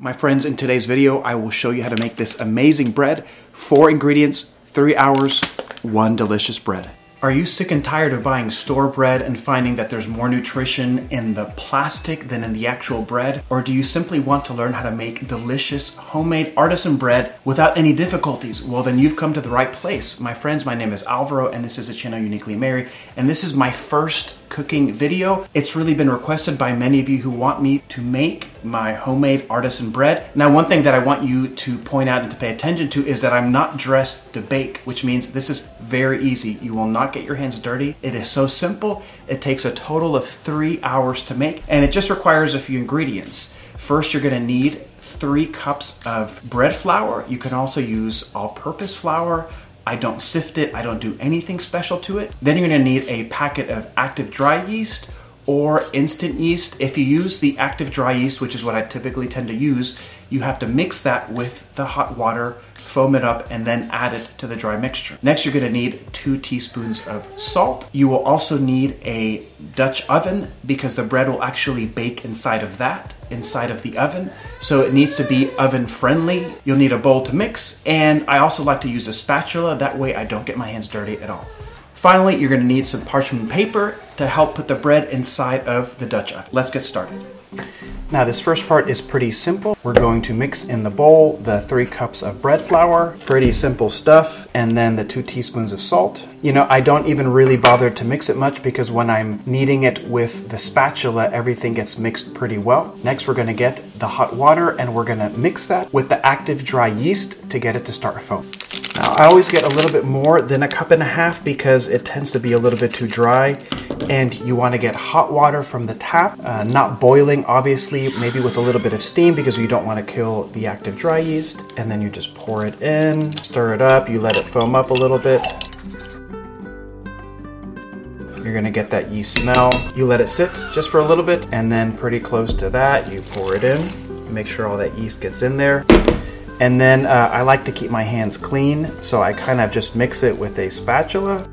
My friends, in today's video, I will show you how to make this amazing bread. 4 ingredients, 3 hours, 1 delicious bread. Are you sick and tired of buying store bread and finding that there's more nutrition in the plastic than in the actual bread? Or do you simply want to learn how to make delicious homemade artisan bread without any difficulties? Well, then you've come to the right place. My friends, my name is Alvaro and this is a channel Uniquely Mary, and this is my first cooking video. It's really been requested by many of you who want me to make my homemade artisan bread. Now, one thing that I want you to point out and to pay attention to is that I'm not dressed to bake, which means this is very easy. You will not get your hands dirty. It is so simple. It takes a total of 3 hours to make, and it just requires a few ingredients. First, you're gonna need 3 cups of bread flour. You can also use all-purpose flour. I don't sift it, I don't do anything special to it. Then you're gonna need a packet of active dry yeast or instant yeast. If you use the active dry yeast, which is what I typically tend to use, you have to mix that with the hot water, foam it up, and then add it to the dry mixture. Next, you're gonna need 2 teaspoons of salt. You will also need a Dutch oven because the bread will actually bake inside of the oven. So it needs to be oven friendly. You'll need a bowl to mix, and I also like to use a spatula. That way I don't get my hands dirty at all. Finally, you're gonna need some parchment paper to help put the bread inside of the Dutch oven. Let's get started. Now, this first part is pretty simple. We're going to mix in the bowl the 3 cups of bread flour, pretty simple stuff, and then the 2 teaspoons of salt. You know, I don't even really bother to mix it much because when I'm kneading it with the spatula, everything gets mixed pretty well. Next, we're gonna get the hot water and we're gonna mix that with the active dry yeast to get it to start foam. Now, I always get a little bit more than a cup and a half because it tends to be a little bit too dry, and you want to get hot water from the tap, not boiling, obviously, maybe with a little bit of steam because you don't want to kill the active dry yeast. And then you just pour it in, stir it up, you let it foam up a little bit. You're gonna get that yeast smell. You let it sit just for a little bit, and then pretty close to that, you pour it in. Make sure all that yeast gets in there. And then I like to keep my hands clean, so I kind of just mix it with a spatula.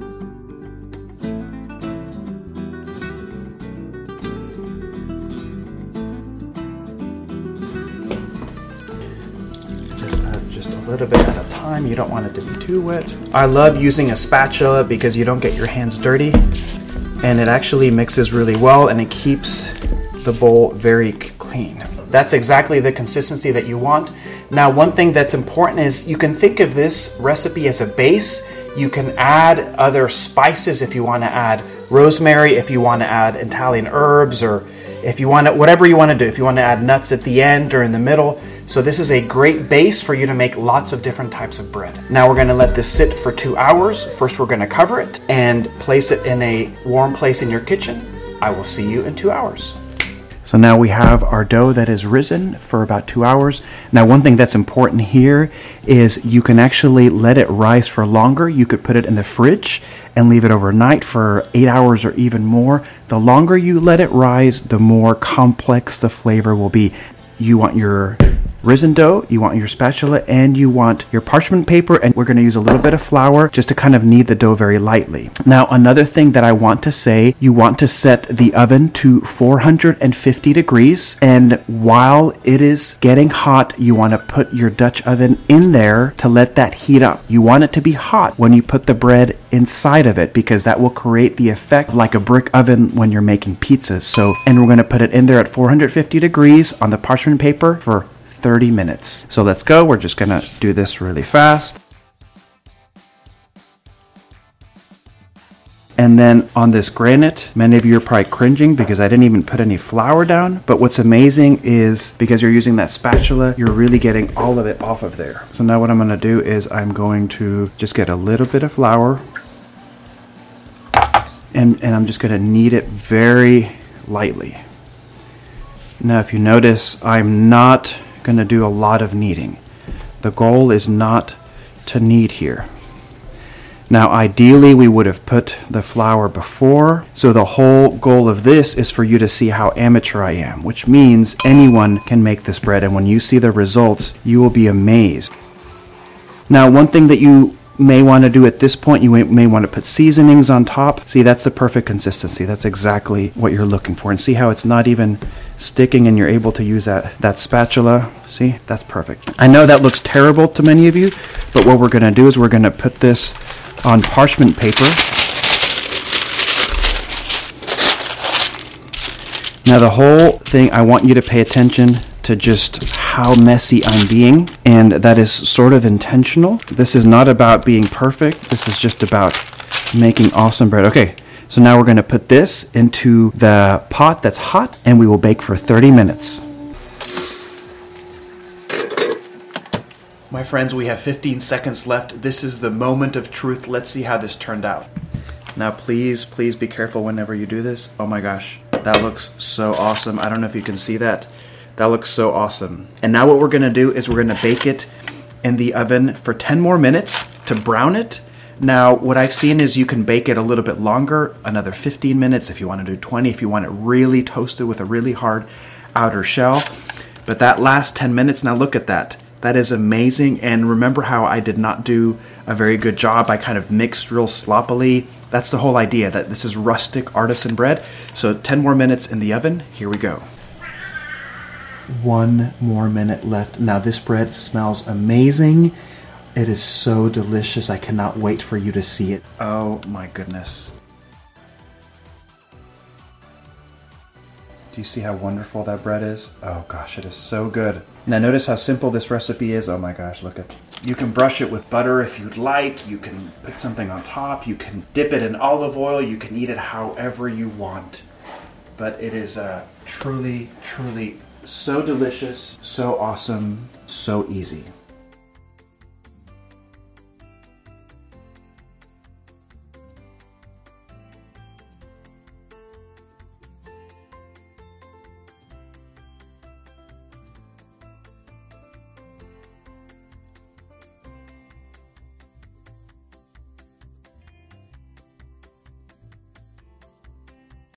Just a little bit at a time. You don't want it to be too wet. I love using a spatula because you don't get your hands dirty, and it actually mixes really well and it keeps the bowl very clean. That's exactly the consistency that you want. Now, one thing that's important is you can think of this recipe as a base. You can add other spices if you want to add rosemary, if you want to add Italian herbs, or if you want to, whatever you want to do, if you want to add nuts at the end or in the middle. So this is a great base for you to make lots of different types of bread. Now we're going to let this sit for 2 hours. First, we're going to cover it and place it in a warm place in your kitchen. I will see you in 2 hours. So now we have our dough that is risen for about 2 hours. Now, one thing that's important here is you can actually let it rise for longer. You could put it in the fridge and leave it overnight for 8 hours or even more. The longer you let it rise, the more complex the flavor will be. You want your risen dough, you want your spatula, and you want your parchment paper, and we're going to use a little bit of flour just to kind of knead the dough very lightly. Now, another thing that I want to say, you want to set the oven to 450 degrees, and while it is getting hot, you want to put your Dutch oven in there to let that heat up. You want it to be hot when you put the bread inside of it because that will create the effect like a brick oven when you're making pizzas. So, and we're going to put it in there at 450 degrees on the parchment paper for 30 minutes. So let's go. We're just gonna do this really fast. And then on this granite, many of you are probably cringing because I didn't even put any flour down. But what's amazing is because you're using that spatula, you're really getting all of it off of there. So now what I'm gonna do is I'm going to just get a little bit of flour and I'm just gonna knead it very lightly. Now, if you notice, I'm not going to do a lot of kneading. The goal is not to knead here. Now, ideally, we would have put the flour before. So the whole goal of this is for you to see how amateur I am, which means anyone can make this bread. And when you see the results, you will be amazed. Now, one thing that you may want to do at this point, you may want to put seasonings on top. See, that's the perfect consistency. That's exactly what you're looking for. And see how it's not even sticking and you're able to use that spatula. See, that's perfect. I know that looks terrible to many of you, but what we're going to do is we're going to put this on parchment paper. Now the whole thing, I want you to pay attention to just how messy I'm being, and that is sort of intentional. This is not about being perfect. This is just about making awesome bread. Okay, so now we're going to put this into the pot that's hot, and we will bake for 30 minutes. My friends, we have 15 seconds left. This is the moment of truth. Let's see how this turned out. Now, please be careful whenever you do this. Oh my gosh, that looks so awesome. I don't know if you can see that. That looks so awesome. And now what we're gonna do is we're gonna bake it in the oven for 10 more minutes to brown it. Now, what I've seen is you can bake it a little bit longer, another 15 minutes if you wanna do 20, if you want it really toasted with a really hard outer shell. But that last 10 minutes, now look at that. That is amazing. And remember how I did not do a very good job? I kind of mixed real sloppily. That's the whole idea, that this is rustic artisan bread. So 10 more minutes in the oven. Here we go. 1 more minute left. Now this bread smells amazing. It is so delicious. I cannot wait for you to see it. Oh my goodness. Do you see how wonderful that bread is? Oh gosh, it is so good. Now notice how simple this recipe is. Oh my gosh, look at. You can brush it with butter if you'd like. You can put something on top. You can dip it in olive oil. You can eat it however you want. But it is truly, truly so delicious, so awesome, so easy.